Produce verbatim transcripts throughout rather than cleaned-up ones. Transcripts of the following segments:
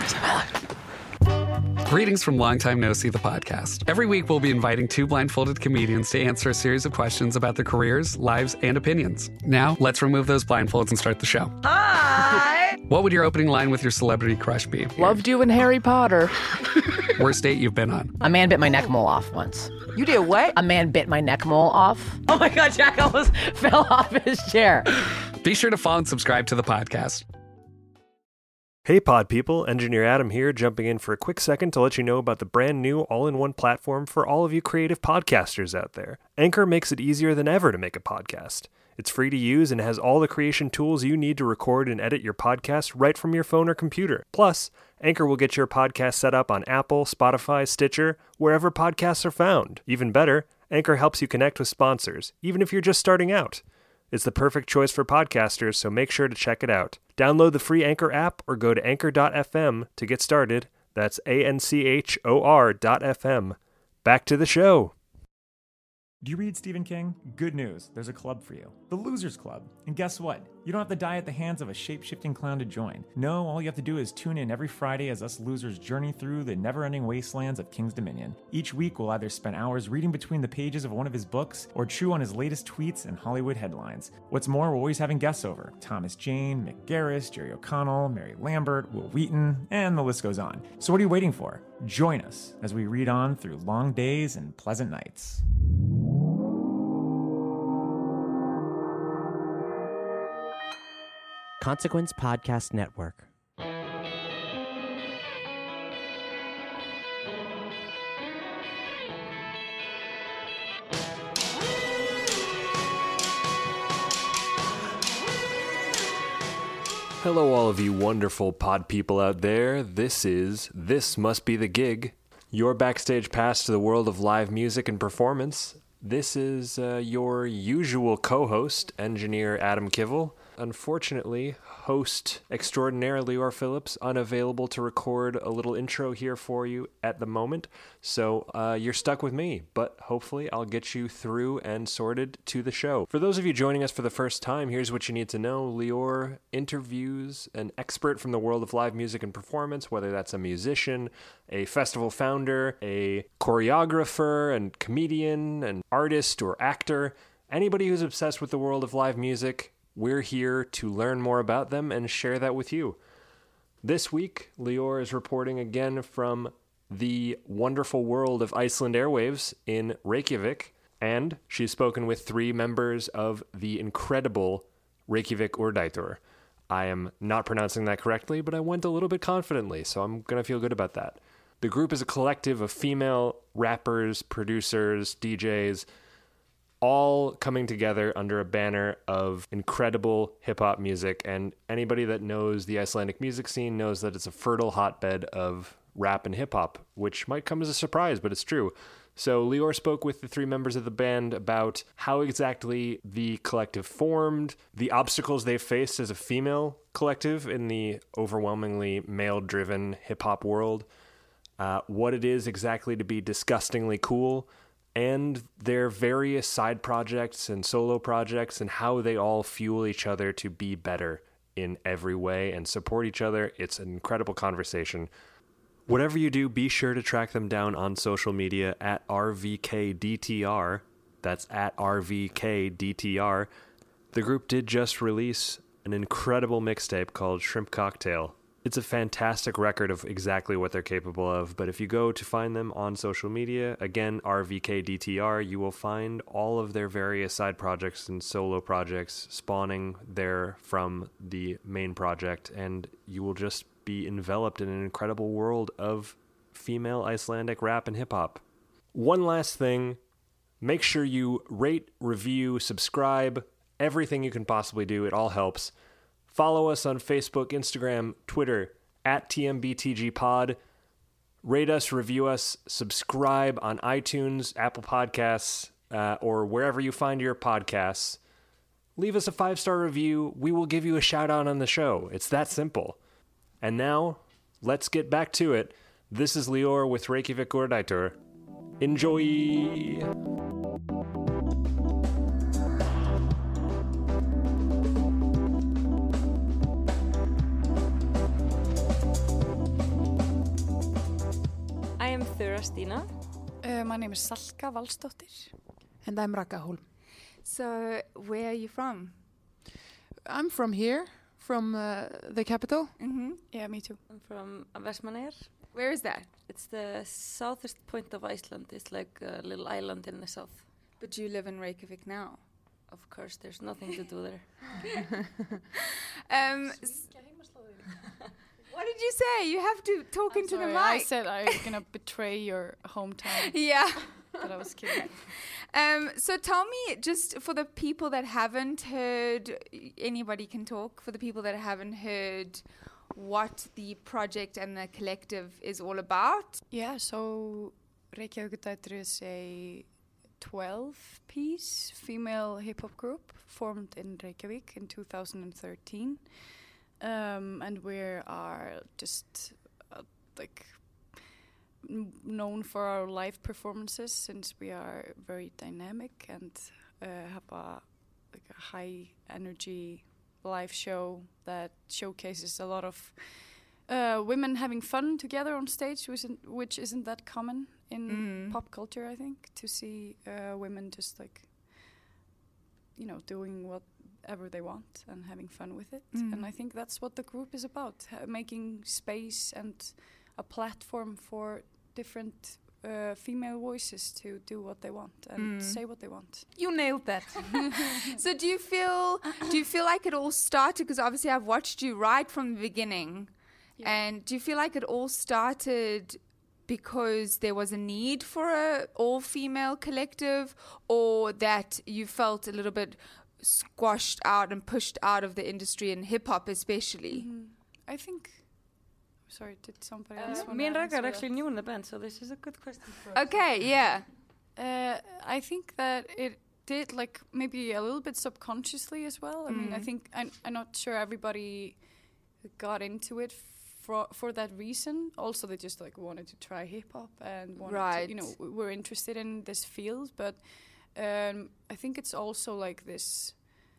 Greetings from Long Time No See, the podcast. Every week, we'll be inviting two blindfolded comedians to answer a series of questions about their careers, lives, and opinions. Now, let's remove those blindfolds and start the show. Hi! What would your opening line with your celebrity crush be? Loved you in Harry Potter. Worst date you've been on? A man bit my neck mole off once. You did what? A man bit my neck mole off. Oh my God, Jack almost fell off his chair. Be sure to follow and subscribe to the podcast. Hey pod people, Engineer Adam here, jumping in for a quick second to let you know about the brand new all-in-one platform for all of you creative podcasters out there. Anchor makes it easier than ever to make a podcast. It's free to use and has all the creation tools you need to record and edit your podcast right from your phone or computer. Plus, Anchor will get your podcast set up on Apple, Spotify, Stitcher, wherever podcasts are found. Even better, Anchor helps you connect with sponsors, even if you're just starting out. It's the perfect choice for podcasters, so make sure to check it out. Download the free Anchor app or go to anchor dot f m to get started. That's A N C H O R dot F M. Back to the show. Do you read Stephen King? Good news, there's a club for you. The Losers Club. And guess what? You don't have to die at the hands of a shape-shifting clown to join. No, all you have to do is tune in every Friday as us losers journey through the never-ending wastelands of King's Dominion. Each week, we'll either spend hours reading between the pages of one of his books or chew on his latest tweets and Hollywood headlines. What's more, we're always having guests over. Thomas Jane, Mick Garris, Jerry O'Connell, Mary Lambert, Will Wheaton, and the list goes on. So what are you waiting for? Join us as we read on through long days and pleasant nights. Consequence Podcast Network. Hello all of you wonderful pod people out there. This is This Must Be the Gig, your backstage pass to the world of live music and performance. This is uh, your usual co-host, Engineer Adam Kivel. Unfortunately, host extraordinaire Lior Phillips unavailable to record a little intro here for you at the moment, so uh, you're stuck with me, but hopefully I'll get you through and sorted to the show. For those of you joining us for the first time, here's what you need to know. Lior interviews an expert from the world of live music and performance, whether that's a musician, a festival founder, a choreographer, and comedian, an artist or actor, anybody who's obsessed with the world of live music. We're here to learn more about them and share that with you. This week, Lior is reporting again from the wonderful world of Iceland Airwaves in Reykjavik, and she's spoken with three members of the incredible Reykjavik Urdætur. I am not pronouncing that correctly, but I went a little bit confidently, so I'm going to feel good about that. The group is a collective of female rappers, producers, D Js, all coming together under a banner of incredible hip-hop music, and anybody that knows the Icelandic music scene knows that it's a fertile hotbed of rap and hip-hop, which might come as a surprise, but it's true. So Lior spoke with the three members of the band about how exactly the collective formed, the obstacles they've faced as a female collective in the overwhelmingly male-driven hip-hop world, uh, what it is exactly to be disgustingly cool, and their various side projects and solo projects and how they all fuel each other to be better in every way and support each other. It's an incredible conversation. Whatever you do, be sure to track them down on social media at R V K D T R. That's at R V K D T R. The group did just release an incredible mixtape called Shrimp Cocktail. It's a fantastic record of exactly what they're capable of, but if you go to find them on social media, again, R V K D T R, you will find all of their various side projects and solo projects spawning there from the main project, and you will just be enveloped in an incredible world of female Icelandic rap and hip-hop. One last thing, make sure you rate, review, subscribe, everything you can possibly do. It all helps. Follow us on Facebook, Instagram, Twitter, at T M B T G Pod. Rate us, review us, subscribe on iTunes, Apple Podcasts, uh, or wherever you find your podcasts. Leave us a five-star review. We will give you a shout-out on the show. It's that simple. And now, let's get back to it. This is Lior with Reykjavik Urdætur. Enjoy! Þura Stina. Uh, my name is Salka Valsdóttir. And I'm Raka Holm. So, where are you from? I'm from here, from uh, the capital. Mm-hmm. Yeah, me too. I'm from Vestmannaeyjar. Where is that? It's the southest point of Iceland. It's like a little island in the south. But you live in Reykjavik now. Of course, there's nothing to do there. um, s- what did you say? You have to talk I'm into sorry, the mic. I said I'm gonna betray your hometown. Yeah. But I was kidding. Um, so tell me, just for the people that haven't heard, anybody can talk, for the people that haven't heard what the project and the collective is all about. Yeah, so Reykjavíkudætur is a twelve-piece female hip-hop group formed in Reykjavik in two thousand thirteen. Um, and we are just uh, like n- known for our live performances, since we are very dynamic and uh, have a like a high energy live show that showcases a lot of uh, women having fun together on stage, which isn't, which isn't that common in Mm. pop culture, I think, to see uh, women just like, you know, doing whatever they want and having fun with it. Mm. And I think that's what the group is about, ha- making space and a platform for different uh, female voices to do what they want and Mm. say what they want. You nailed that. So do you feel do you feel like it all started, because obviously I've watched you right from the beginning, Yeah. and do you feel like it all started because there was a need for a all-female collective, or that you felt a little bit squashed out and pushed out of the industry in hip-hop especially? Mhm. I think... Sorry, did somebody Uh, else want me and to Raka are answer actually that? new in the band, so this is a good question for us. Okay, yeah. Uh, I think that it did, like, maybe a little bit subconsciously as well. I mean, I Mm. think I'm, I'm not sure everybody got into it for for that reason. Also, they just like wanted to try hip hop and wanted Right. to, you know, w- were interested in this field. But um, I think it's also like this,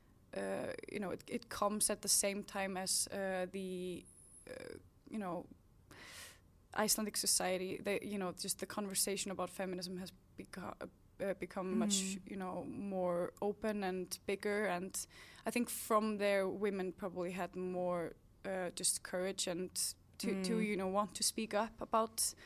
uh, you know, it, it comes at the same time as uh, the, uh, you know, Icelandic society. They, you know, just the conversation about feminism has become uh, become much, Mm. you know, more open and bigger. And I think from there, women probably had more uh, just courage and to, to, Mm. you know, want to speak up about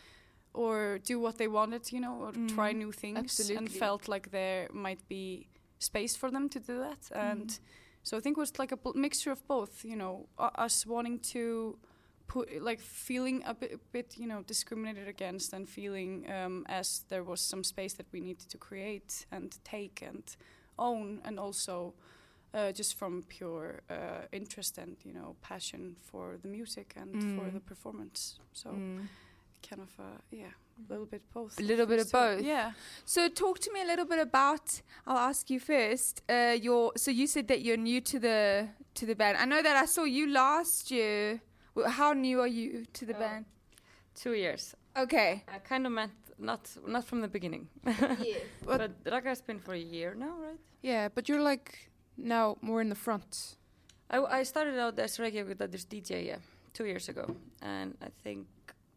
or do what they wanted, you know, or Mm. try new things. Absolutely. And felt like there might be space for them to do that. And Mm. so I think it was like a bl- mixture of both, you know, u- us wanting to put, like, feeling a bit, a bit, you know, discriminated against, and feeling um, as there was some space that we needed to create and take and own, and also uh, just from pure uh, interest and, you know, passion for the music and for Mm. the performance. So Mm. kind of, uh, yeah, a little bit both. A little bit of These two- both. Yeah. So talk to me a little bit about, I'll ask you first, uh, your, so you said that you're new to the to the band. I know that I saw you last year. Well, how new are you to the Oh. band? Two years. Okay. I kind of meant not not from the beginning. Yeah. But- But Raka has been for a year now, right? Yeah, but you're like now more in the front. I, I started out as Reykjavíkudætur's D J, yeah, two years ago. And I think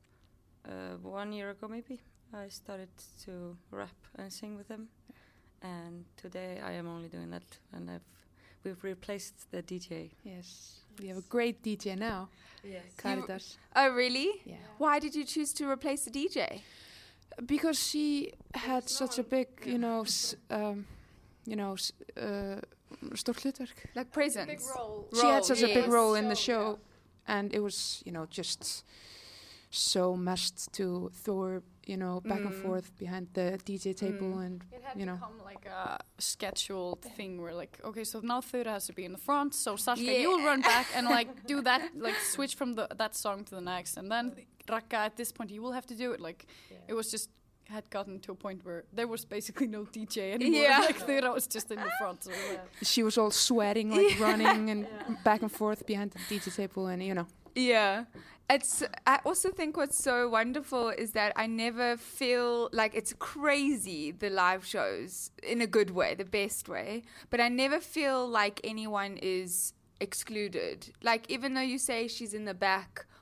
uh, one year ago, maybe, I started to rap and sing with them. And today I am only doing that. And I've we've replaced the D J. Yes. We have a great D J now, Yes. Caritas. Oh, really? Yeah. Why did you choose to replace the D J? Because she had such a big, you know, s- um, you know, s- uh, stórt hlutverk. Like presence? She had such a big yes. role in the show, and it was, you know, just so meshed to Thor, you know, back and Mm. forth behind the D J table, Mm. and It had you know. become like a scheduled thing where, like, okay, so now Thura has to be in the front, so Sasha, Yeah. you'll run back and like do that, like switch from the that song to the next, and then Raka, at this point, you will have to do it. Like, it was just had gotten to a point where there was basically no D J anymore. Yeah. Like Thura was just in the front. So, yeah. She was all sweating, like running and back and forth behind the D J table, and you know. Yeah. It's. I also think what's so wonderful is that I never feel like it's crazy, the live shows, in a good way, the best way. But I never feel like anyone is excluded. Like, even though you say she's in the back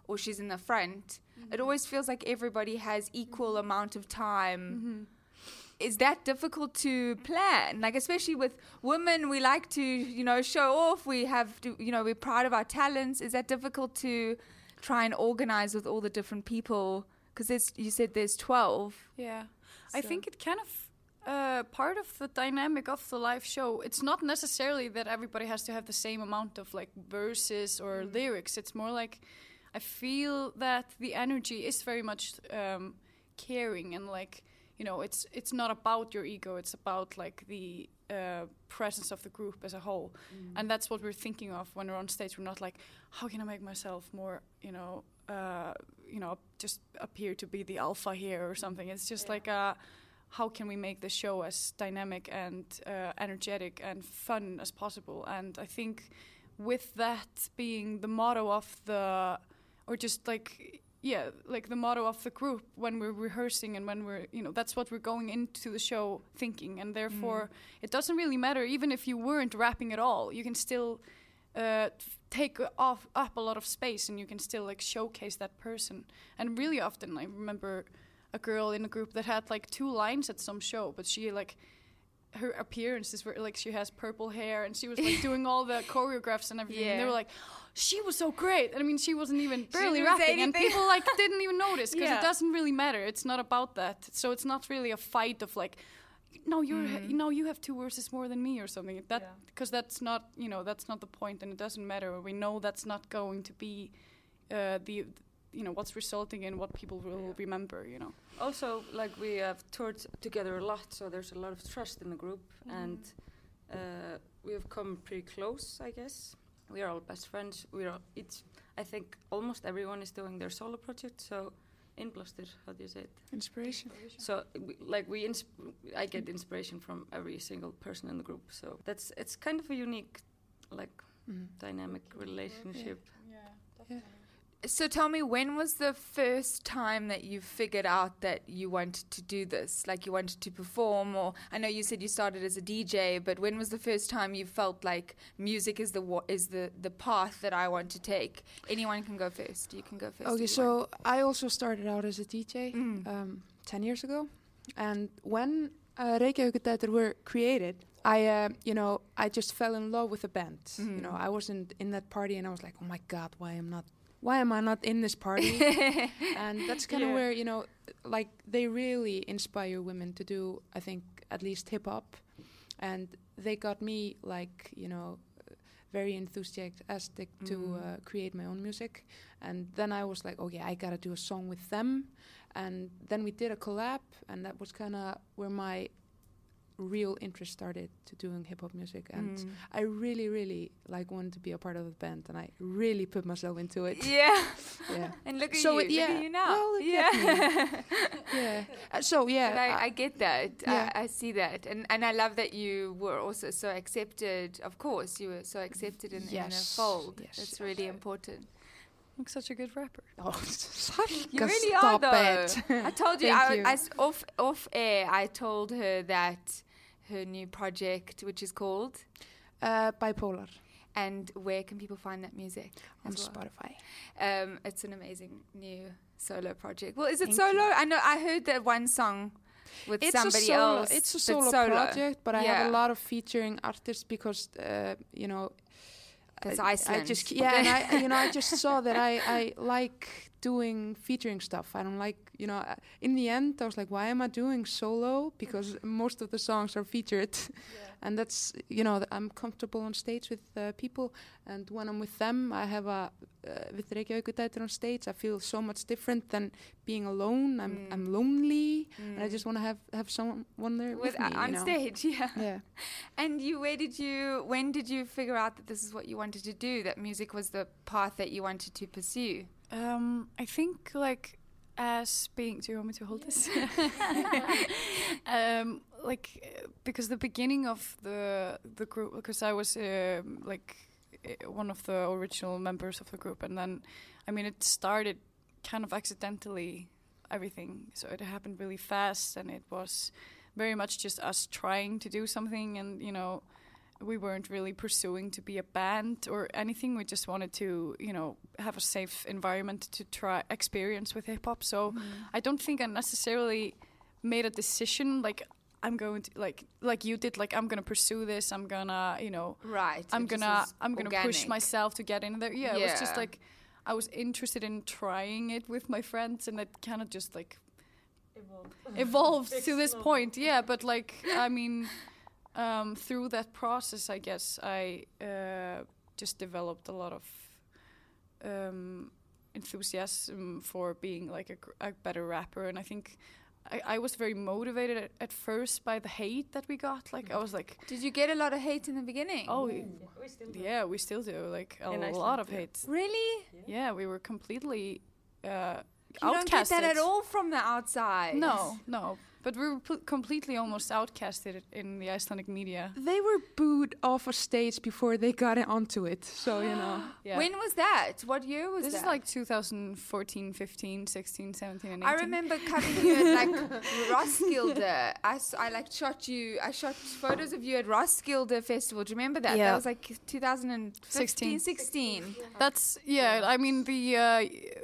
or she's in the front. Mm-hmm. It always feels like everybody has equal mm-hmm. amount of time. Mm-hmm. Is that difficult to plan? Like, especially with women, we like to, you know, show off. We have to, you know, we're proud of our talents. Is that difficult to try and organize with all the different people? Because you said there's twelve. Yeah. So. I think it kind of, uh, part of the dynamic of the live show, it's not necessarily that everybody has to have the same amount of, like, verses or mm. lyrics. It's more like, I feel that the energy is very much um, caring and, like, you know, it's it's not about your ego. It's about like the uh, presence of the group as a whole, mm. and that's what we're thinking of when we're on stage. We're not like, how can I make myself more, you know, uh, you know, just appear to be the alpha here or something. It's just yeah. like, uh, how can we make the show as dynamic and uh, energetic and fun as possible? And I think with that being the motto of the, or just like. Yeah, like the motto of the group when we're rehearsing and when we're, you know, that's what we're going into the show thinking. And therefore, mm. it doesn't really matter, even if you weren't rapping at all, you can still uh, take off up a lot of space and you can still like showcase that person. And really often, I remember a girl in a group that had like two lines at some show, but she like, her appearances were like she has purple hair and she was like doing all the choreographs and everything. Yeah. And they were like, she was so great. And I mean, she wasn't even barely rapping, and people like didn't even notice because yeah. it doesn't really matter. It's not about that. So it's not really a fight of like, no, you're mm. no, you have two verses more than me or something. That because yeah. that's not you know that's not the point, and it doesn't matter. We know that's not going to be uh, the you know what's resulting in what people will yeah. remember. You know. Also, like we have toured together a lot, so there's a lot of trust in the group, mm. and uh, we have come pretty close, I guess. We are all best friends. We are. It's. I think almost everyone is doing their solo project. So, inblástur, how do you say it? Inspiration. So, we, like we, ins- I get inspiration from every single person in the group. So that's it's kind of a unique, like, mm. dynamic relationship. Yeah, yeah definitely. Yeah. So tell me, when was the first time that you figured out that you wanted to do this? Like you wanted to perform, or I know you said you started as a D J, but when was the first time you felt like music is the wa- is the, the path that I want to take? Anyone can go first. You can go first. Okay, so want. I also started out as a D J mm. um, ten years ago, and when uh, Reykjavíkudætur were created, I, uh, you know, I just fell in love with the band. Mm. You know, I wasn't in that party, and I was like, oh my God, why am not? Why am I not in this party? And that's kind of yeah. where, you know, like they really inspire women to do, I think, at least hip hop. And they got me like, you know, very enthusiastic mm. to uh, create my own music. And then I was like, okay, I got to do a song with them. And then we did a collab, and that was kind of where my real interest started to doing hip-hop music, and mm. I really really like wanted to be a part of the band, and I really put myself into it. Yeah, yeah. And look at so you, it, yeah. look at you now. Well, look yeah, at me. yeah. Uh, so yeah, but I, I get that. Yeah. I, I see that, and and I love that you were also so accepted. Of course, you were so accepted in, yes. in a fold. Yes. That's really important. I'm such a good rapper. Oh, you really stop are, though. it. I told you, Thank I, you. I, off off air, I told her that her new project, which is called uh, Bipolar. And where can people find that music? On well? Spotify. Um, it's an amazing new solo project. Well, is it Thank solo? you. I know I heard that one song with it's somebody a solo, else. It's a solo, solo project, but I yeah. have a lot of featuring artists because, uh, you know, That's I, Iceland. I just yeah, and I you know I just saw that I I like doing featuring stuff. I don't like you know. Uh, in the end, I was like, why am I doing solo? Because most of the songs are featured, yeah. and that's you know I'm comfortable on stage with uh, people, and when I'm with them, I have a uh, with Reykjavíkudætur on stage. I feel so much different than being alone. I'm mm. I'm lonely, mm. and I just want to have have someone there with, with me uh, on you know? stage. Yeah. Yeah. And you, where did you? When did you figure out that this is what you wanted to do? That music was the path that you wanted to pursue? Um, I think like as being. Do you want me to hold this? um, like uh, because the beginning of the the group, because I was uh, like uh, one of the original members of the group, and then I mean it started kind of accidentally, everything. So it happened really fast, and it was very much just us trying to do something, and you know. we weren't really pursuing to be a band or anything. We just wanted to, you know, have a safe environment to try experience with hip hop. So mm. I don't think I necessarily made a decision like I'm going to like like you did. Like I'm gonna pursue this. I'm gonna, you know, right. I'm it gonna I'm gonna organic. push myself to get in there. Yeah, yeah, it was just like I was interested in trying it with my friends, and it kind of just like evolved, evolved to this point. Yeah, but like I mean. Um, through that process, I guess I uh, just developed a lot of um, enthusiasm for being like a, gr- a better rapper, and I think I, I was very motivated at, at first by the hate that we got. Like I was like, did you get a lot of hate in the beginning? Oh, yeah, we still do. Yeah, we still do. Like a in lot Iceland, of yeah. hate. Really? Yeah, yeah we were completely uh, you outcasted. don't get that at all from the outside. No, no. But we were p- completely almost outcasted in the Icelandic media. They were booed off a stage before they got it onto it. So, you know. Yeah. When was that? What year was this that? This is like two thousand fourteen, fifteen, sixteen, seventeen, and eighteen. I remember covering you at like Roskilde. I, s- I like shot you, I shot photos of you at Roskilde Festival. Do you remember that? Yeah. That was like two thousand fifteen, sixteen. That's, yeah, I mean, the uh,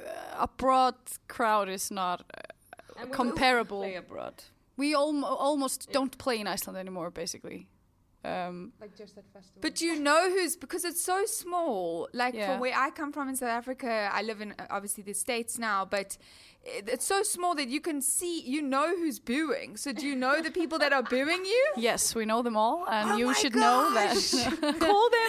abroad crowd is not... Uh, And we comparable. Play abroad. We al- almost yeah. don't play in Iceland anymore, basically. Um, like just at festival. But you know who's, because it's so small, like yeah. from where I come from in South Africa, I live in uh, obviously the States now, but it, it's so small that you can see, you know who's booing. So do you know the people that are booing you? Yes, we know them all, and oh you my should gosh. know that. Call them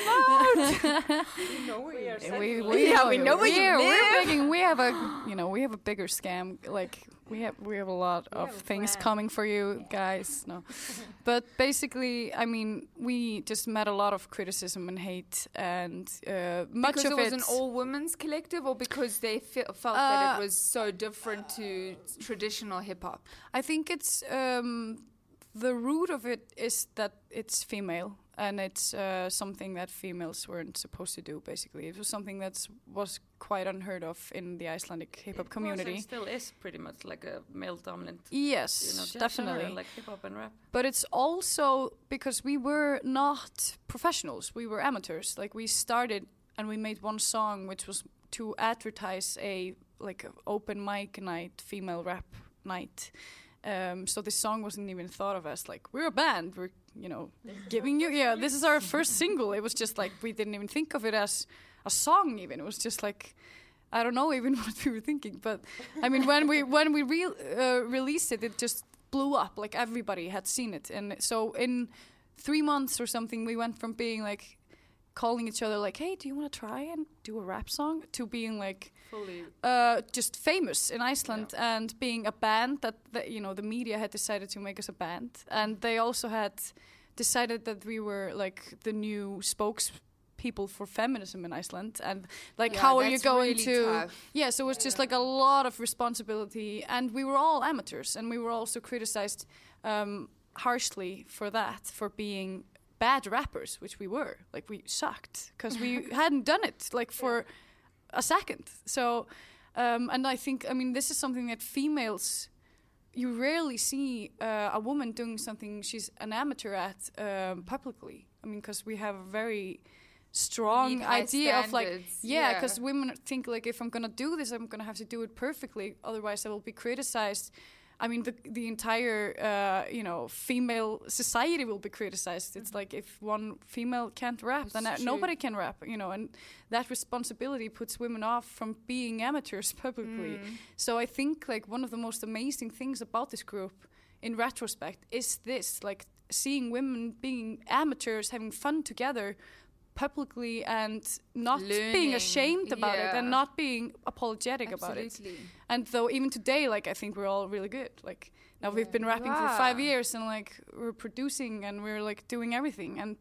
out. We know where you're we, we, we, yeah, know we know where you we're, live. We're making, we have a, you know, we have a bigger scam, like, We have we have a lot we of things plan. coming for you guys. No, but basically, I mean, we just met a lot of criticism and hate, and uh, much because of it was it an all women's collective, or because they fe- felt uh, that it was so different to traditional hip hop. I think it's um, the root of it is that it's female. And it's uh, something that females weren't supposed to do, basically. It was something that was quite unheard of in the Icelandic hip-hop community. It still is pretty much like a male-dominant, yes, you know, definitely. genre, like hip-hop and rap. But it's also because we were not professionals. We were amateurs. Like, we started and we made one song, which was to advertise a, like, a open mic night, female rap night. Um, so this song wasn't even thought of as like, we're a band, we're, you know, giving you, yeah, this is our first single. It was just like, we didn't even think of it as a song even. It was just like, I don't know even what we were thinking. But I mean, when we when we re- uh, released it, it just blew up. Like everybody had seen it. And so in three months or something, we went from being like, calling each other like, hey, do you want to try and do a rap song? To being like, fully uh, just famous in Iceland, yeah. And being a band that, that, you know, the media had decided to make us a band. And they also had decided that we were like the new spokespeople for feminism in Iceland. And like, yeah, how are you going really to... tough. Yeah, so it was yeah. just like a lot of responsibility. And we were all amateurs. And we were also criticized um, harshly for that, for being bad rappers, which we were. Like, we sucked because we hadn't done it like for a second. So um and I think, I mean, this is something that females, you rarely see uh, a woman doing something she's an amateur at um, publicly. I mean, because we have a very strong idea of like, yeah, because yeah. women think like, if I'm gonna do this, I'm gonna have to do it perfectly, otherwise I will be criticized. I mean, the the entire, uh, you know, female society will be criticized. It's like, if one female can't rap, then uh, nobody can rap, you know, and that responsibility puts women off from being amateurs publicly. Mm. So I think, like, one of the most amazing things about this group, in retrospect, is this, like, seeing women being amateurs, having fun together, publicly, and not Learning. being ashamed about yeah. it, and not being apologetic Absolutely. about it. And though even today, like, I think we're all really good. Like, now yeah. we've been rapping wow. for five years, and like, we're producing, and we're like doing everything. And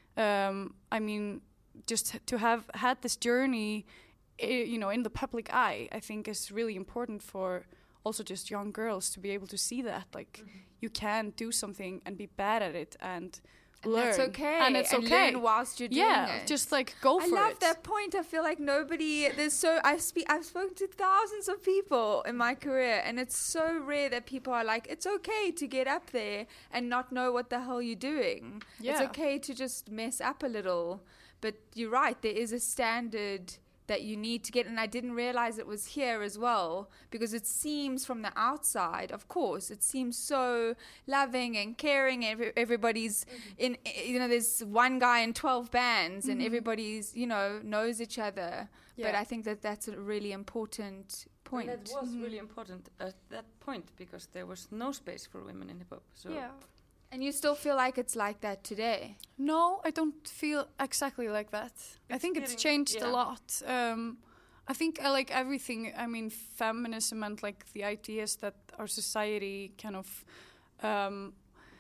um, I mean, just to have had this journey, I- you know, in the public eye, I think is really important for also just young girls to be able to see that, like, mm-hmm. you can do something and be bad at it and learn. And it's okay. And it's and okay. learn whilst you're doing yeah, it. just like go I for love it. that point. I feel like nobody. There's so I've spe- I've spoken to thousands of people in my career, and it's so rare that people are like, it's okay to get up there and not know what the hell you're doing. Yeah. It's okay to just mess up a little. But you're right. There is a standard that you need to get, and I didn't realize it was here as well, because it seems from the outside, of course, it seems so loving and caring. Every, everybody's mm-hmm. in, you know, there's one guy in twelve bands, mm-hmm. and everybody's, you know, knows each other. Yeah. But I think that that's a really important point. And that was mm-hmm. really important at that point, because there was no space for women in hip hop. So yeah. And you still feel like it's like that today? No, I don't feel exactly like that. It's I think it's changed yeah. a lot. Um, I think I like everything. I mean, feminism and like the ideas that our society kind of um,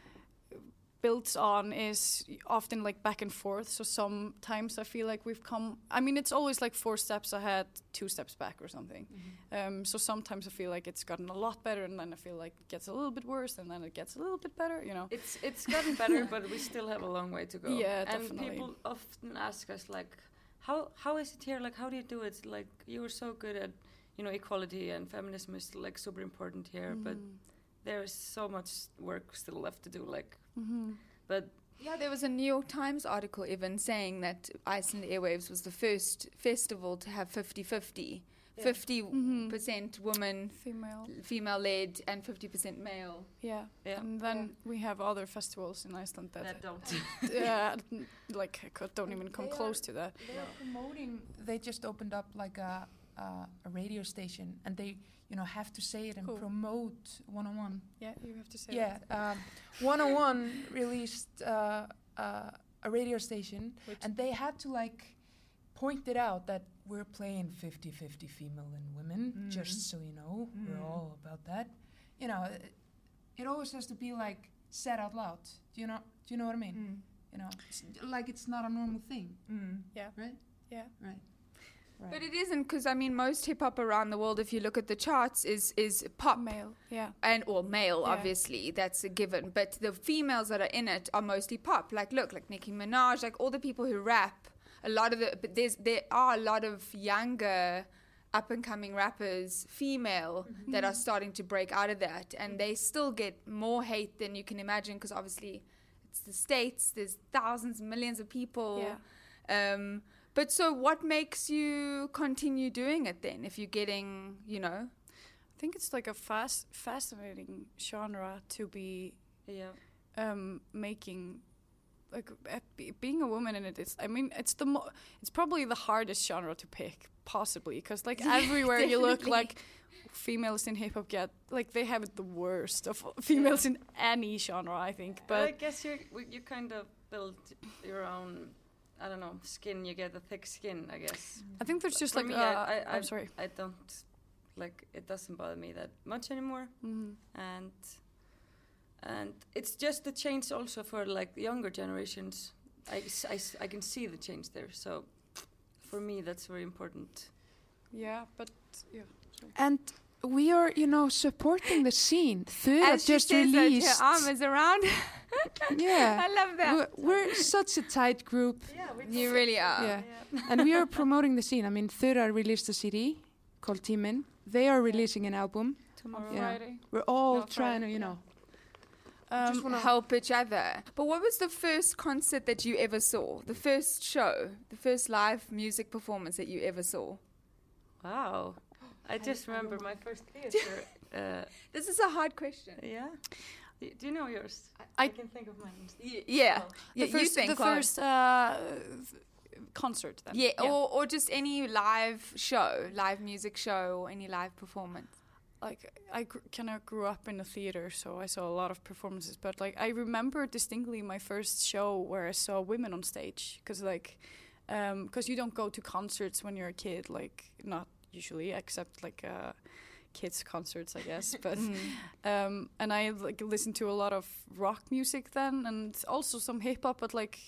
builds on is often like back and forth. So sometimes I feel like we've come, I mean, it's always like four steps ahead, two steps back or something. Mm-hmm. Um, so sometimes I feel like it's gotten a lot better, and then I feel like it gets a little bit worse, and then it gets a little bit better, you know. It's it's gotten better, but we still have a long way to go. Yeah, and definitely. And people often ask us, like, how how is it here? Like, how do you do it? Like, you were so good at, you know, equality, and feminism is, like, super important here, mm. but there is so much work still left to do, like... Mm-hmm. But yeah, there was a New York Times article even saying that Iceland Airwaves was the first festival to have fifty-fifty. Yeah. fifty percent mm-hmm. women, female, female-led, and fifty percent male. Yeah, yeah. And then yeah. we have other festivals in Iceland that, that don't, uh, like, don't even come they close are, to that. They are promoting. They just opened up like a uh, a radio station, and they, you know, have to say it and cool. promote one oh one. Yeah, you have to say yeah, it. Yeah, um, one oh one released uh, uh, a radio station, Which and they had to like point it out that we're playing fifty-fifty female and women, mm. just so you know, mm. we're all about that. You know, it, it always has to be like said out loud. Do you know? Do you know what I mean? Mm. You know, it's like it's not a normal thing. Mm. Yeah. Right. Yeah. Right. Right. But it isn't, because I mean, most hip hop around the world, if you look at the charts, is is pop, male, yeah, and or male, yeah. obviously, that's a given. But the females that are in it are mostly pop. Like, look, like Nicki Minaj, like all the people who rap. A lot of the, but there's there are a lot of younger, up and coming rappers, female, mm-hmm. that are starting to break out of that, and they still get more hate than you can imagine, because obviously, it's the States. There's thousands, millions of people. Yeah. Um, But so what makes you continue doing it then, if you're getting, you know? I think it's like a fast, fascinating genre to be yeah. um, making, like uh, be, being a woman in it. It's, I mean, it's the mo- it's probably the hardest genre to pick, possibly, because like yeah, everywhere you look, like females in hip hop get, like they have it the worst of females yeah. in any genre, I think. But I guess you you kind of build your own, I don't know, skin. You get a thick skin, I guess. I think there's just For like, me, uh, I, I, I'm sorry. I don't, like, it doesn't bother me that much anymore. Mm-hmm. And and it's just the change also for, like, the younger generations. I, I, I can see the change there. So for me, that's very important. Yeah, but, yeah. Sorry. And we are, you know, supporting the scene. Thura As she just says released. that her arm is around. Yeah, I love that. We're, we're such a tight group. Yeah, we You really are. Yeah, and we are promoting the scene. I mean, Thura released a C D called Tíminn. They are releasing an album tomorrow. Yeah. Friday. We're all No, trying Friday, to, you know, Um, just wanna help each other. But what was the first concert that you ever saw? The first show, the first live music performance that you ever saw? Wow. I just remember my first theater. uh, This is a hard question. yeah. Y- Do you know yours? I- I can think of mine. Y- yeah. Oh. yeah. The first, you think the one. first uh, concert then. Yeah, Or, or just any live show, live music show, or any live performance. Like I gr- kind of grew up in a theater, so I saw a lot of performances. But like I remember distinctly my first show where I saw women on stage, because like, because um, you don't go to concerts when you're a kid, like not usually, except like uh, kids concerts, I guess. But um, and I like listened to a lot of rock music then, and also some hip hop, but like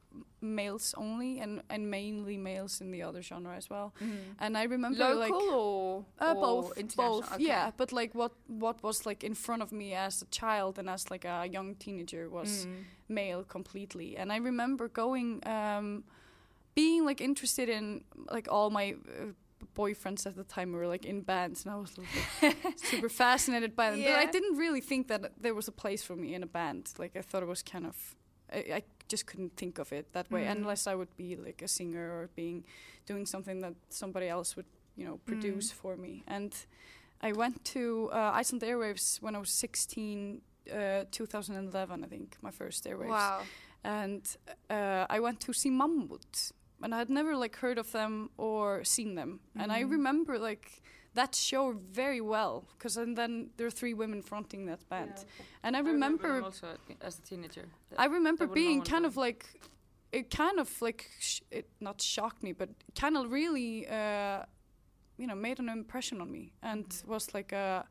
males only, and, and mainly males in the other genre as well. Mhm. And I remember Local like or, uh, or both, international? both, Okay. yeah. But like what what was like in front of me as a child and as like a young teenager was Mm. male completely. And I remember going, um, being like interested in like all my uh, boyfriends at the time were like in bands, and I was like super fascinated by them. Yeah. But I didn't really think that there was a place for me in a band. Like I thought it was kind of, I, I just couldn't think of it that way Mm. unless I would be like a singer or being doing something that somebody else would, you know, produce Mm. for me. And I went to uh, Iceland Airwaves when I was sixteen, uh, two thousand eleven, I think, my first Airwaves. Wow. And uh, I went to see Mammut, and I had never like heard of them or seen them. And I Mhm. remember like that show very well, because and then there are three women fronting that band, and I I remember, them also as a teenager. I remember there were no being one kind doing of like, it kind of like sh- it not shocked me, but kind of really, uh, you know, made an impression on me, and Mm-hmm. was like a.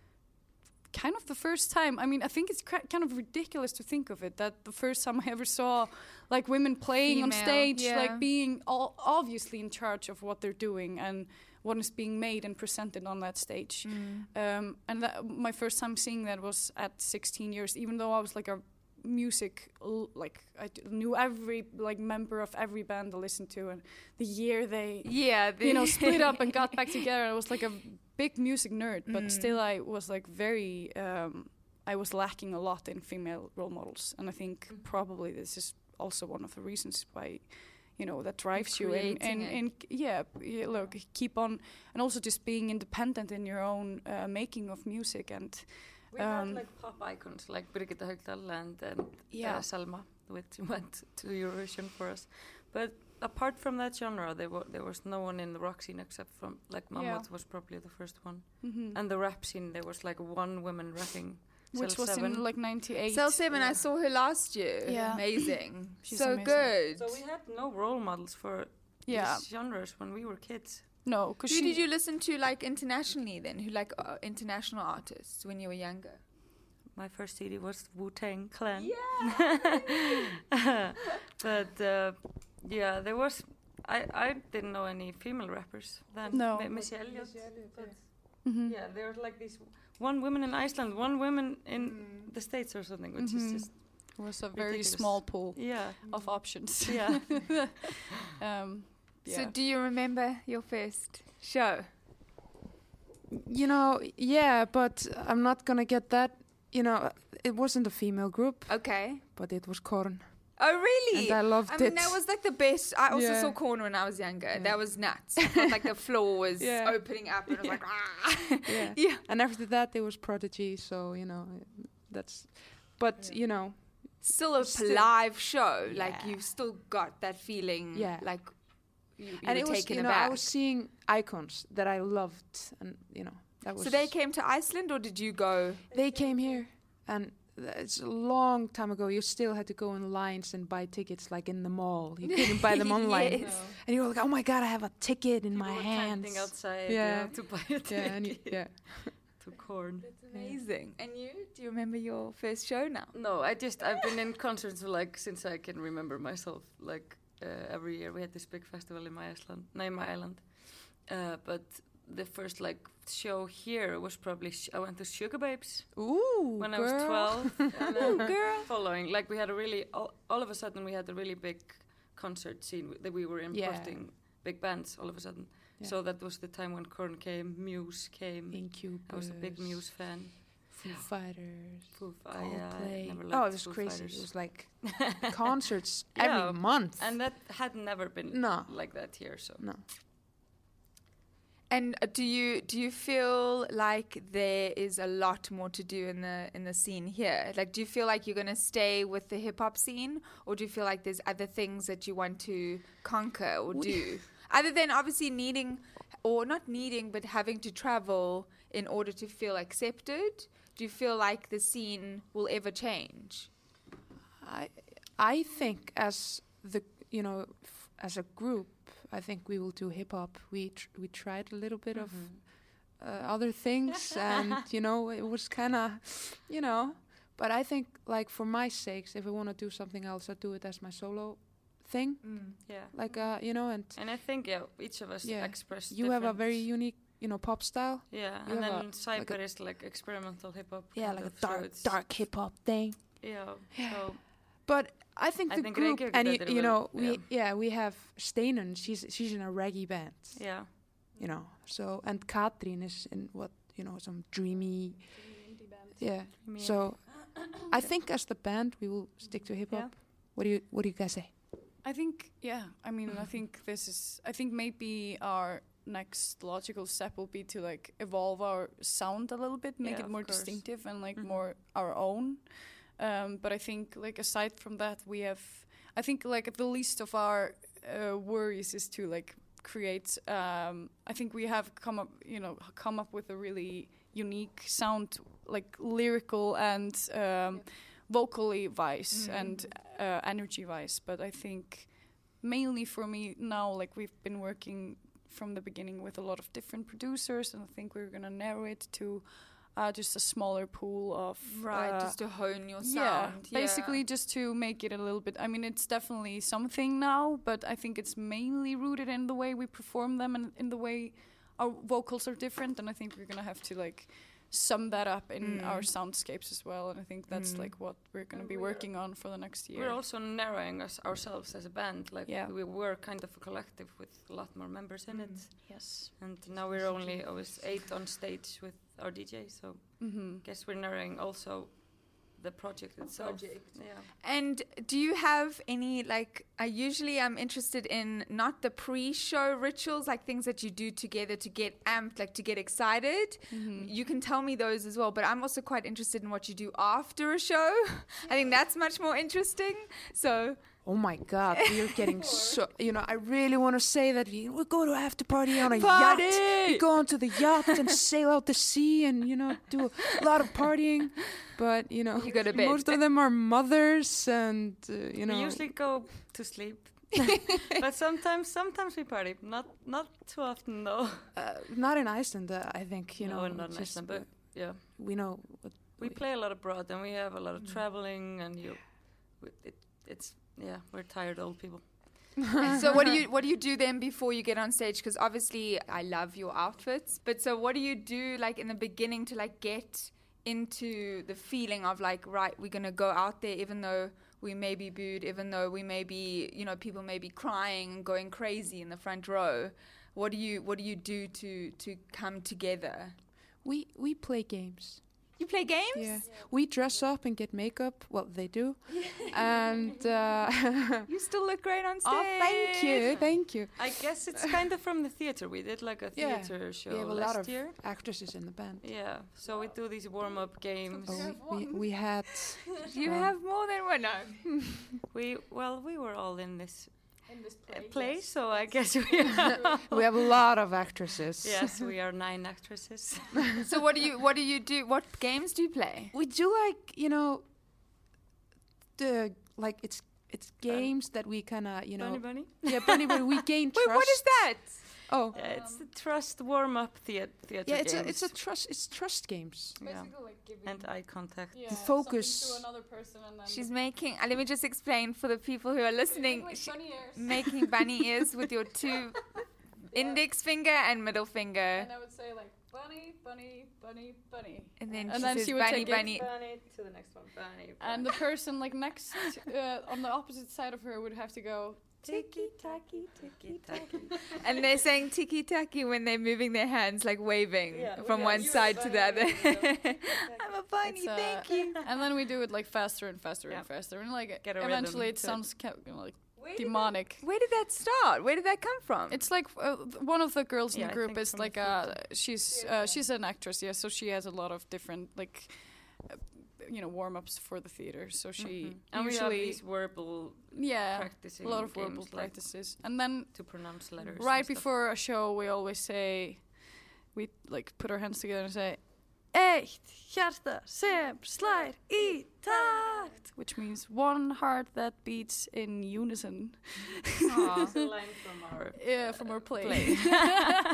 Kind of the first time. I mean, I think it's cra- kind of ridiculous to think of it, that the first time I ever saw like women playing on Female, stage, yeah. like being all obviously in charge of what they're doing and what is being made and presented on that stage. Mm. Um, and that, my first time seeing that was at sixteen years, even though I was like a music, l- like I d- knew every like member of every band I listened to, and the year they, Yeah. you know, split up and got back together. I was like a big music nerd, but Mm. still I was like very, um, I was lacking a lot in female role models. And I think Mm. probably this is also one of the reasons why, you know, that drives you in, creating in, it. in yeah, yeah, look, keep on, and also just being independent in your own uh, making of music. And We had um, like pop icons like Birgitta Haugdal and, and Yeah. uh, Selma, which went to Eurovision for us. But apart from that genre, there, wa- there was no one in the rock scene except from like Mammut Yeah. was probably the first one. mhm. And the rap scene, there was like one woman rapping. which Cell was seven. in like ninety-eight. Cell Seven, I saw her last year. Yeah. Amazing. She's so amazing. good. So we had no role models for Yeah, these genres when we were kids. no, because Who she did you listen to like internationally then? Who like uh, international artists when you were younger? My first C D was Wu-Tang Clan. Yeah. But uh, yeah, there was. I, I didn't know any female rappers then. No. Ma- Missy Elliott. but Mhm. Yeah, there was like this one woman in Iceland, one woman in the States or something, which Mhm. is just It was a very ridiculous. small pool yeah. of options. Yeah. um, yeah. So do you remember your first show? You know, yeah, but I'm not gonna get that. You know, it wasn't a female group, Okay. but it was Korn, Oh really? and I loved I mean, it. that was like the best. I also Yeah. saw Corn when I was younger. Yeah. That was nuts. I felt like the floor was Yeah. opening up, and it was like, ah. yeah. yeah. And after that, there was Prodigy. So you know, that's. But you know, Still a Still- live show. Like Yeah. you've still got that feeling. Yeah. Like you, you and were it was taken you know aback. I was seeing icons that I loved, and you know that was. So they came to Iceland, or did you go? They came here, and it's a long time ago. You still had to go in lines and buy tickets, like in the mall. You couldn't buy them online, Yes. and you were like, "Oh my god, I have a ticket in People my were hands." camping outside Yeah. yeah, to buy a ticket Yeah, and you, yeah. to Corn. That's amazing. And you? Do you remember your first show now? No, I just I've been in concerts like since I can remember myself. Like uh, every year we had this big festival in my Iceland, no, in my island. Uh, but the first like show here was probably sh- I went to Sugar Babes Ooh, when I girl. was twelve. And then girl. following, like we had a really all, all of a sudden we had a really big concert scene w- that we were Yeah. importing big bands all of a sudden. Yeah. So that was the time when Korn came, Muse came. Incubus. I was a big Muse fan. Foo Fighters. Foo Fi- yeah, I Coldplay. never Oh, liked it was Foo crazy. Fighters. It was like concerts Yeah, every month. And that had never been No. like that here. So no. And uh, do you do you feel like there is a lot more to do in the in the scene here? Like, do you feel like you're gonna stay with the hip hop scene, or do you feel like there's other things that you want to conquer or do, other than obviously needing, or not needing, but having to travel in order to feel accepted? Do you feel like the scene will ever change? I I think as the you know f- as a group, I think we will do hip hop. We tr- we tried a little bit of uh, other things, and you know it was kind of, you know. But I think like for my sakes, if I want to do something else, I do it as my solo thing. Mm. Yeah. Like uh, you know, and And I think yeah, each of us yeah, express. you have a different- very unique, you know, pop style. Yeah, you and have then a- Cyber like a- is like experimental hip hop. Yeah, kind like a of, so dark, it's- dark hip hop thing. Yeah. Yeah. So But I think I the think group, Reykjavik and you, did you well, know, we yeah. yeah we have Steinun. She's she's in a reggae band. yeah. You know, so and Katrin is in what you know some dreamy. Yeah. Dreamy, So I think as the band we will stick to hip hop. Yeah. What do you What do you guys say? I think, yeah. I mean, I think this is. I think maybe our next logical step will be to like evolve our sound a little bit, make Yeah, it of more course. distinctive and like Mhm. more our own. Um, but I think, like aside from that, we have. I think like the least of our uh, worries is to like create. Um, I think we have come up, you know, come up with a really unique sound, like lyrical and um, vocally wise Mm. and uh, energy wise. But I think mainly for me now, like we've been working from the beginning with a lot of different producers, and I think we're gonna narrow it to uh, just a smaller pool of Right, uh, just to hone your yeah, sound. basically just to make it a little bit. I mean, it's definitely something now, but I think it's mainly rooted in the way we perform them and in the way our vocals are different. And I think we're gonna have to like sum that up in Mm. our soundscapes as well. And I think that's Mm. like what we're gonna And be we're- working on for the next year. We're also narrowing us ourselves as a band. Like Yeah. we were kind of a collective with a lot more members in Mm. it, Yes. and now we're only always eight on stage with our D J. So Mm-hmm. guess we're narrowing also the project itself. Yeah. And do you have any, like, I usually I'm interested in not the pre-show rituals, like things that you do together to get amped, like to get excited. Mm-hmm. You can tell me those as well, but I'm also quite interested in what you do after a show. I think that's much more interesting. So, Oh my God, we are getting so. You know, I really want to say that we we go to after party on a Party! yacht. We go onto the yacht and sail out the sea, and you know, do a lot of partying. But you know, You go to bed. most of them are mothers, and uh, you know, We usually go to sleep. But sometimes sometimes we party. Not not too often though. uh, not in Iceland. Uh, I think you No, know, not in just, Iceland, but uh, yeah. we know. What We play a lot abroad and we have a lot of Mm. traveling and you w- it, it's yeah, we're tired old people. so what do you what do you do then before you get on stage? Because obviously I love your outfits, but so what do you do like in the beginning to like get into the feeling of like, right, we're gonna go out there even though we may be booed, even though we may be, you know, people may be crying and going crazy in the front row. What do you what do you do to to come together? we we play games. You play games? Yeah. We dress up and get makeup. Well, they do. And uh, You still look great on stage. oh, thank you, thank you. I guess it's kind of from the theater. We did like a Yeah. theater show We have a last lot of year. actresses in the band. Yeah, so we do these warm-up games. Oh, we, we we had. You um, have more than one. No. We well, we were all in this uh, play, so I guess we We have a lot of actresses. yes, we are nine actresses. So what do you what do you do? What games do you play? We do like you know. The like it's it's games that we kind of you know. Bunny Bunny. Yeah, bunny bunny. We gain trust. Wait, what is that? Oh. Yeah, it's the trust warm-up thea- theater Yeah, it's a games. it's a trust it's trust games. Yeah. And eye contact. The focus. She's making. Uh, let me just explain for the people who are listening. She- making bunny ears with your two index finger and middle finger, And I would say like bunny, bunny, bunny, bunny. and then And she then says she would bunny, take it. bunny. Bunny to the next one. Bunny. And the person like next uh, on the opposite side of her would have to go Tiki taki, tiki taki. And they're saying tiki taki when they're moving their hands, like waving Yeah, from yeah, one you're side a to bunny, the other. yeah. I'm a bunny, It's, uh, thank you. and then we do it like faster and faster Yeah. and faster and like Get a eventually rhythm it to it. sounds ca- you know, like Where did demonic. that- Where did that start? Where did that come from? It's like uh, th- one of the girls in Yeah, the I group think is from the like uh she's uh, she's an actress, yeah, so she has a lot of different like uh, you know warm-ups for the theater. So she Mhm. And we have usually these verbal yeah practicing a lot of games, verbal like practices, and then to pronounce letters. right and stuff. before a show we always say we like put our hands together and say eitt hjarta sem slær í takt, which means one heart that beats in unison. It's a line from our Yeah, from our play.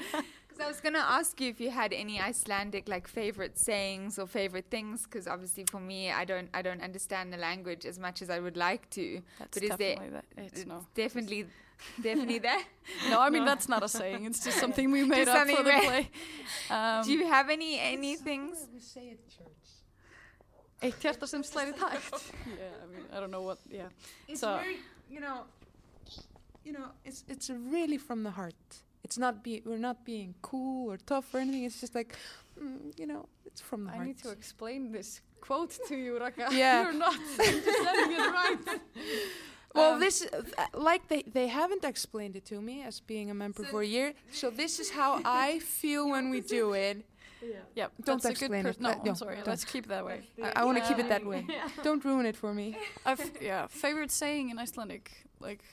Because I was going to ask you if you had any Icelandic like favorite sayings or favorite things, because obviously for me, I don't I don't understand the language as much as I would like to. That's but is definitely there, that. It's no. Definitely, definitely that. No, I mean, that's not a saying. It's just something we made Just up for the something play. Um, Do you have any any things? We say at church. Eitt hjarta sem slær í takt. Yeah, I mean, I don't know what, yeah. It's So- very, you know, you know, it's it's really from the heart. It's not be we're not being cool or tough or anything. It's just like, mm, you know, it's from the I heart. need to explain this quote to you, Raka. Yeah. You're not understanding it right. Well, Um, this, uh, like they, they haven't explained it to me as being a member for a year. So this is how I feel when we do it. Yeah, Don't that's a explain good it. per- No, Uh, I'm no, sorry. don't. Let's keep that way. I, I want to keep it that Um, way. Don't ruin it for me. I've, yeah, favorite saying in Icelandic, like,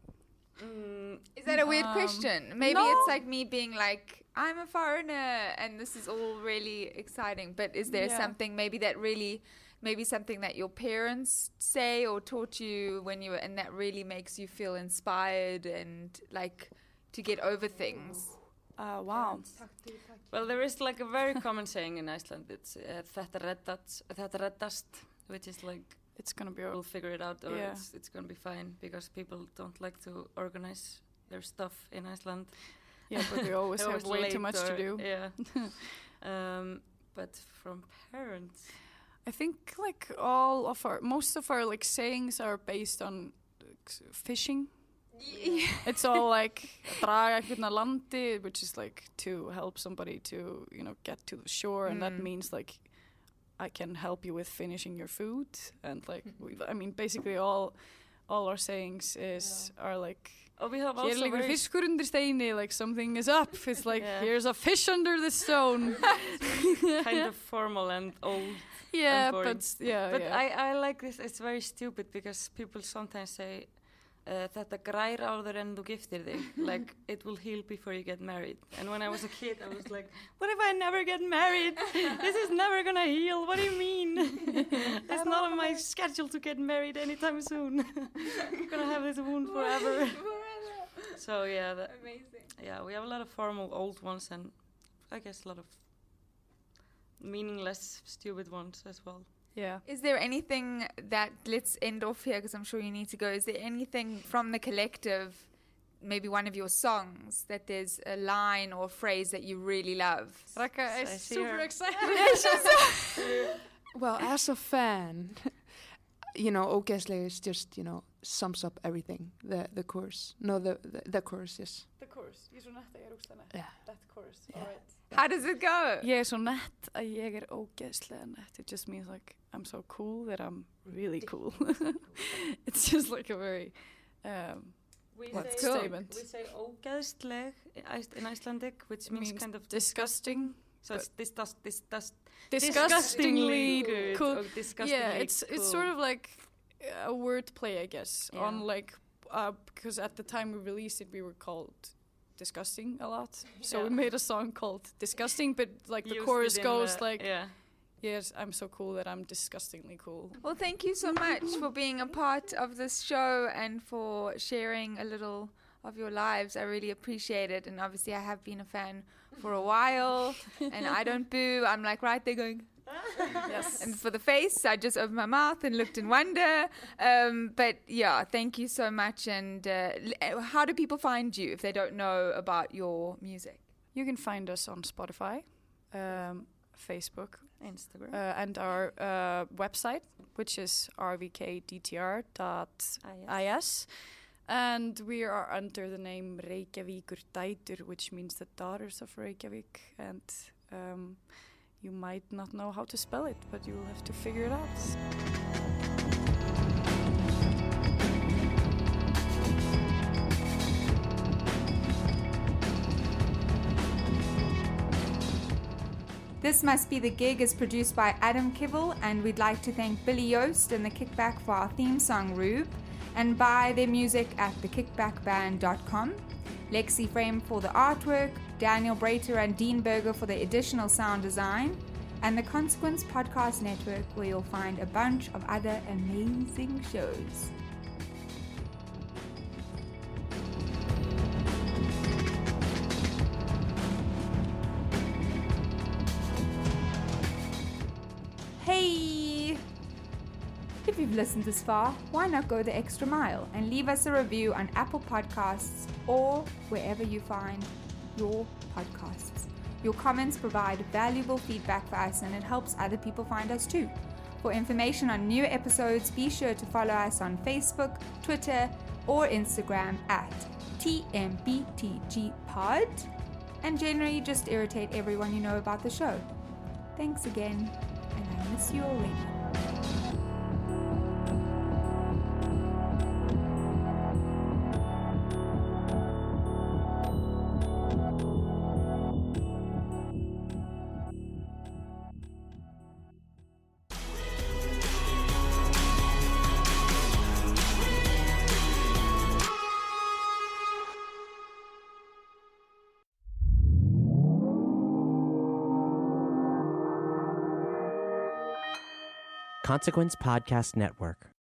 Mm, Is that a weird Um, question? Maybe no. it's like me being like, I'm a foreigner and this is all really exciting. But is there Yeah. something maybe that really, maybe something that your parents say or taught you when you were, and that really makes you feel inspired and like to get over things? uh, wow. well, there is like a very common saying in Iceland. It's uh, "Þetta reddast," "Þetta reddast," which is like It's gonna be, we'll figure it out, or Yeah. it's, it's gonna be fine, because people don't like to organize their stuff in Iceland. yeah, but we always They're have always way too late much or- to do. Yeah. um, but from parents, I think like all of our, most of our like sayings are based on like, s- fishing. It's all like draga einhvern að landi, which is like to help somebody to, you know, get to the shore, and that Mm. means like I can help you with finishing your food, and like we, I mean basically all all our sayings is are like oh, we have hér also liggur very fiskur undir steini, like something is up. It's like Yeah. here's a fish under the stone. kind of formal and old. Yeah, boring. but s- yeah, But yeah. I, I like this. It's very stupid because people sometimes say uh, þetta grær áður en þú giftir þig. Like, it will heal before you get married. And when I was a kid, I was like, what if I never get married? This is never gonna heal. What do you mean? It's not on my schedule to get married anytime soon. I'm gonna have this wound forever. So yeah, that, Amazing. yeah, we have a lot of formal old ones, and I guess a lot of meaningless, stupid ones as well. yeah. Is there anything that, let's end off here because I'm sure you need to go. Is there anything from the collective, maybe one of your songs, that there's a line or a phrase that you really love? Raka I is see super her. excited. Well, as a fan, you know, Ógeðsleg is just, you know, sums up everything. The the chorus. No, the the, the chorus, yes. The chorus. Ég er svo nett að ég er ógeðslega nett. Yeah. That chorus. Yeah. Alright. How does it go? Ég er svo nett að ég er ógeðslega nett. It just means like I'm so cool that I'm really cool. It's just like a very um, We What say, statement? We say ógeðsleg in Ice- in Icelandic, which means, means kind of disgusting. so it's disgust, disgust, Disgustingly good cool. or disgustingly Yeah, it's it's cool. sort of like a wordplay, I guess, Yeah. on like uh, because at the time we released it, we were called disgusting a lot. So we Yeah. made a song called Disgusting, but like the Used chorus it in goes the- like, yeah. yes, I'm so cool that I'm disgustingly cool. Well, thank you so much for being a part of this show and for sharing a little of your lives. I really appreciate it. And obviously, I have been a fan for a while, and I don't boo. I'm like right there going. Yes. And for the face, I just opened my mouth and looked in wonder. Um, but yeah, thank you so much. And uh, l- how do people find you if they don't know about your music? You can find us on Spotify, um, Facebook, Instagram. uh, and our uh, website, which is r v k d t r dot i s. And we are under the name Reykjavíkur Dætur, which means the daughters of Reykjavik. And um, you might not know how to spell it, but you'll have to figure it out. This Must Be the Gig is produced by Adam Kibble, and we'd like to thank Billy Yost and the Kickback for our theme song Rube, and buy their music at the kickback band dot com. Lexi Frame for the artwork, Daniel Brater and Dean Berger for the additional sound design, and the Consequence Podcast Network, where you'll find a bunch of other amazing shows. Hey! If you've listened this far, why not go the extra mile and leave us a review on Apple Podcasts or wherever you find your podcasts. Your comments provide valuable feedback for us and it helps other people find us too. For information on new episodes, be sure to follow us on Facebook, Twitter, or Instagram at T M B T G Pod. And generally just irritate everyone you know about the show. Thanks again, and I miss you already. Consequence Podcast Network.